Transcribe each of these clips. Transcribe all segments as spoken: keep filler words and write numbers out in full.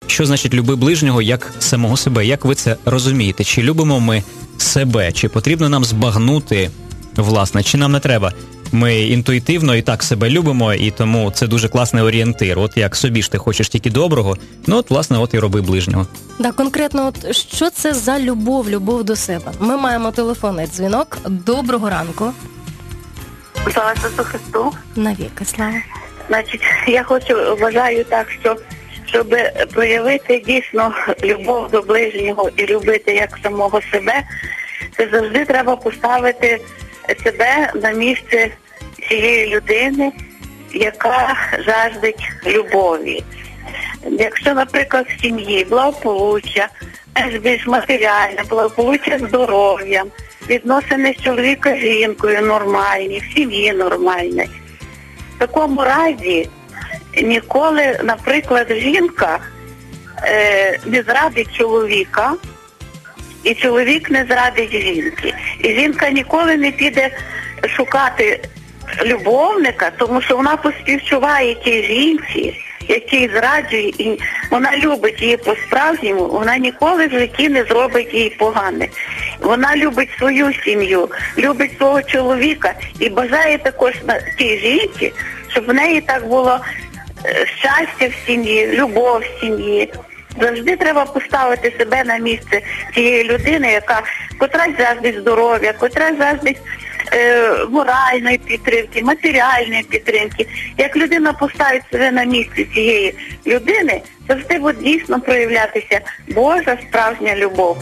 що значить люби ближнього як самого себе? Як ви це розумієте? Чи любимо ми себе? Чи потрібно нам збагнути, власне, чи нам не треба? Ми інтуїтивно і так себе любимо, і тому це дуже класний орієнтир. От як собі ж ти хочеш тільки доброго, ну от, власне, от і роби ближнього. Так, конкретно, от що це за любов, любов до себе? Ми маємо телефонний дзвінок. Доброго ранку. Слава Ісусу Христу. Навіки слава. Значить, я хочу, вважаю так, що щоб проявити дійсно любов до ближнього і любити як самого себе, це завжди треба поставити себе на місце цієї людини, яка жаждить любові. Якщо, наприклад, в сім'ї благополуччя, більш матеріальне, благополуччя здоров'ям, відносини з чоловіком з жінкою нормальні, в сім'ї нормальні. В такому разі ніколи, наприклад, жінка е, не зрадить чоловіка, і чоловік не зрадить жінки. І жінка ніколи не піде шукати любовника, тому що вона поспівчуває тій жінці, який зраджує, і вона любить її по-справжньому, вона ніколи в житті не зробить їй погане. Вона любить свою сім'ю, любить свого чоловіка і бажає також на тій жінці, щоб в неї так було щастя в сім'ї, любов в сім'ї. Завжди треба поставити себе на місце цієї людини, яка котра жаждить здоров'я, котра жаждить е, моральної підтримки, матеріальної підтримки. Як людина поставить себе на місце цієї людини, завжди буде дійсно проявлятися Божа справжня любов.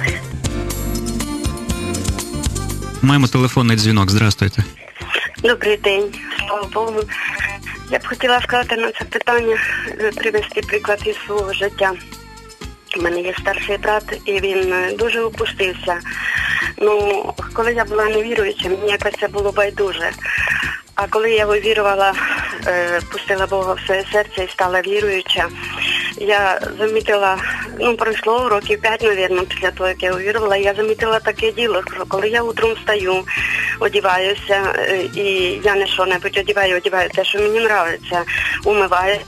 Маємо телефонний дзвінок. Здравствуйте. Добрий день. Слава Богу. Я б хотіла сказати на це питання, привести приклад із свого життя. У мене є старший брат, і він дуже опустився. Ну, коли я була невіруюча, мені якось це було байдуже. А коли я увірувала, е, пустила Бога в своє серце і стала віруюча, я замітила, ну, пройшло років п'ять, мабуть, після того, як я увірувала, я замітила таке діло, що коли я утром встаю, одіваюся, е, і я не що-небудь одіваю, одіваю те, що мені подобається, умиваю.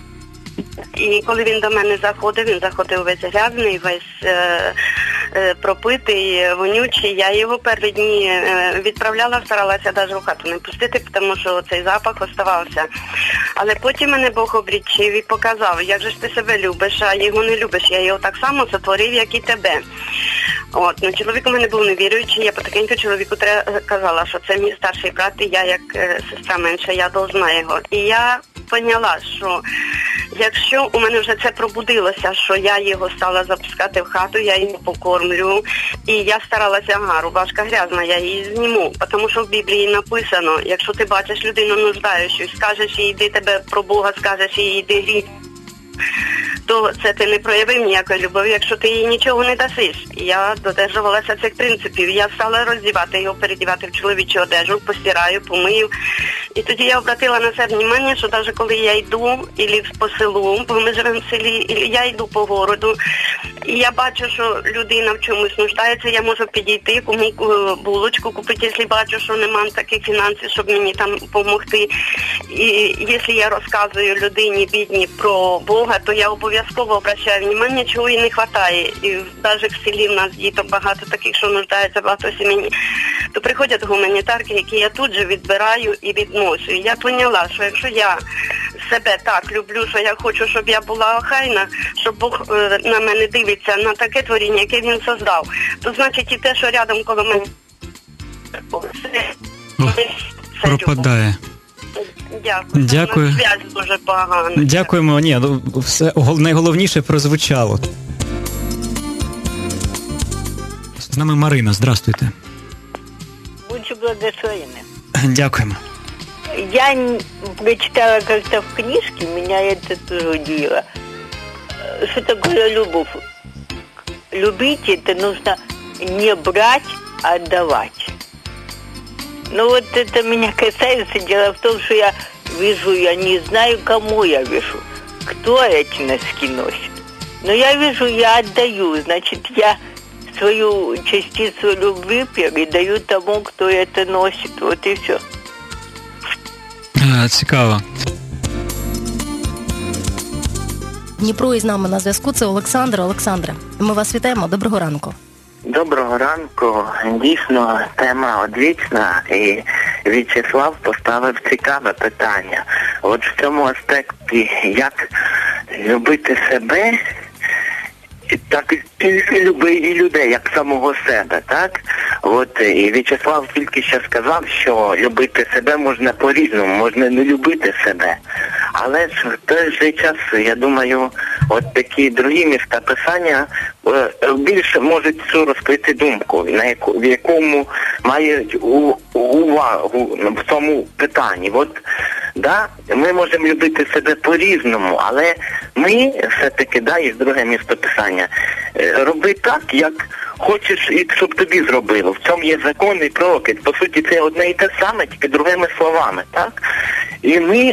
І коли він до мене заходив, він заходив весь грязний, весь е, е, пропитий, вонючий. Я його перші дні е, відправляла, старалася навіть в хату не пустити, тому що цей запах оставався. Але потім мене Бог облічив і показав, як же ж ти себе любиш, а його не любиш. Я його так само сотворив, як і тебе. От, ну, чоловік у мене був невіруючий, я потихеньку чоловіку казала, що це мій старший брат, і я як е, сестра менша, я должна його. І я поняла, що якщо у мене вже це пробудилося, що я його стала запускати в хату, я його покормлю, і я старалася, ага, рубашка грязна, я її зніму, тому що в Біблії написано, якщо ти бачиш людину нуждаючусь, скажеш їй, йди тебе про Бога, скажеш їй, йди гріх, то це ти не проявив ніякої любові, якщо ти їй нічого не дасиш. Я додержувалася цих принципів. Я стала роздівати його, передівати в чоловічу одежу, постираю, помию. І тоді я обратила на себе увагу, що навіть коли я йду ілі по селу, бо ми живемо в селі, і я йду по городу, і я бачу, що людина в чомусь нуждається, я можу підійти, кому булочку купити, якщо бачу, що немає таких фінансів, щоб мені там допомогти. І якщо я розказую людині, бідній, про Бога, то я обов'язково обращаю увагу, чого їй не вистачає. І навіть в селі в нас діток багато таких, що нуждаються, багато сімей. То приходять гуманітарки, які я тут же відбираю і відношу. І я поняла, що якщо я себе так люблю, що я хочу, щоб я була охайна, щоб Бог е, на мене дивиться, на таке творіння, яке він создав, то значить і те, що рядом коло мене пропадає. Дякую. Дякую. Зв'язь дуже погано. Дякуємо. Ні, все найголовніше прозвучало. З нами Марина. Здравствуйте. Будьте благословенны. Дякуємо. Я прочитала как-то в книжке, меня это тоже удивило. Что такое любовь? Любить это нужно не брать, а отдавать. Ну вот это меня касается. Дело в том, что я вижу, я не знаю, кому я вижу, кто эти носки носит. Но я вижу, я отдаю, значит, я свою частицу любви передаю тому, кто это носит. Вот и все. А, цікаво. Дніпро із нами на зв'язку. Це Олександр. Олександре, ми вас вітаємо. Доброго ранку. Доброго ранку. Дійсно, тема одвічна, і В'ячеслав поставив цікаве питання. От в цьому аспекті, як любити себе, так і любити і людей, як самого себе, так? От, і В'ячеслав тільки що сказав, що любити себе можна по-різному, можна не любити себе. Але ж в той же час, я думаю, от такі другі міста писання е, більше можуть цю розкрити думку, на яку, в якому мають у, увагу в цьому питанні. От, да, ми можемо любити себе по-різному, але ми все-таки, да, є друге місто писання, е, роби так, як хочеш, і щоб тобі зробило. В цьому є закон і пророки. По суті, це одне і те саме, тільки другими словами, так? І ми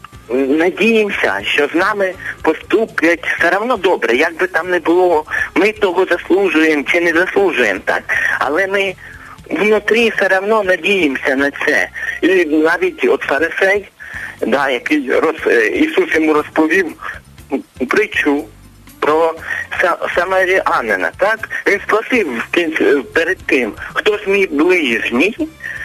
надіємося, що з нами поступлять все одно добре, як би там не було, ми того заслужуємо чи не заслужуємо, так? Але ми внутрі все одно надіємося на це. І навіть от фарисей, да, який роз, Ісус йому розповів притчу про самарянина, так? Він спросив перед тим, хто ж мій ближній?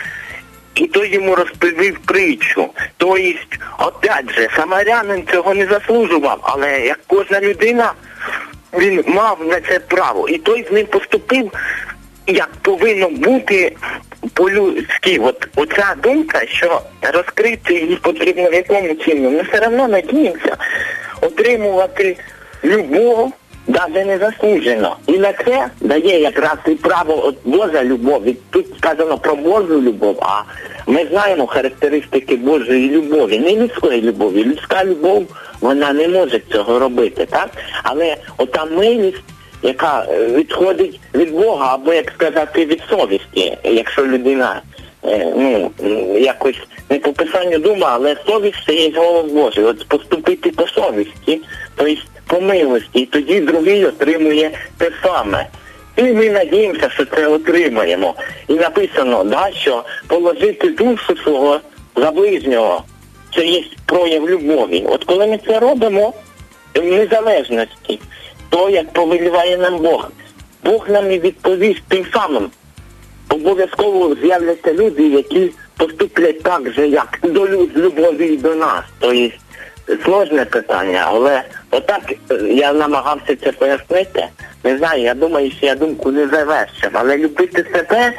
І той йому розповів притчу. Тобто, опять же, самарянин цього не заслужував, але як кожна людина, він мав на це право. І той з ним поступив, як повинно бути по-людськи. От оця думка, що розкрити її потрібно в якому чині. Ми все одно надіємося отримувати любов, навіть не заслужено. І на це дає якраз і право от Божа любов. І тут сказано про Божу любов, а ми знаємо характеристики Божої любові, не людської любові. Людська любов, вона не може цього робити, так? Але ота милість, яка відходить від Бога, або, як сказати, від совісті, якщо людина, ну, якось не по писанню дума, але совість це є голос Божий. От поступити по совісті, тобто по милості, і тоді другий отримує те саме. І ми надіємося, що це отримаємо. І написано, да, що положити душу свого за ближнього, це є прояв любові. От коли ми це робимо в незалежності, то як повеліває нам Бог, Бог нам і відповість тим самим. Обов'язково з'являться люди, які поступлять так же, як до любові до нас. Тобто сложне питання, але отак я намагався це пояснити. Не знаю, я думаю, що я думку не завершив, але любити себе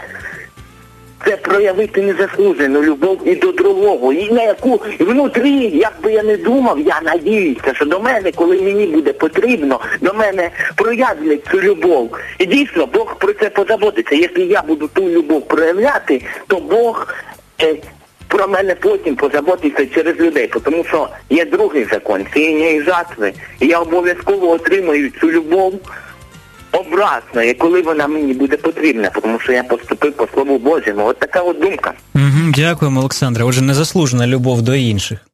– це проявити незаслужену любов і до другого. І на яку внутрі, як би я не думав, я надіюся, що до мене, коли мені буде потрібно, до мене проявлять цю любов. І дійсно, Бог про це позаботиться. Якщо я буду ту любов проявляти, то Бог е, про мене потім позаботиться через людей. Тому що є другий закон – сіяння і жатви. І я обов'язково отримаю цю любов обратно, і коли вона мені буде потрібна, тому що я поступив по Слову Божому. От така от думка. Угу, дякуємо, Олександре. Отже, незаслужена любов до інших.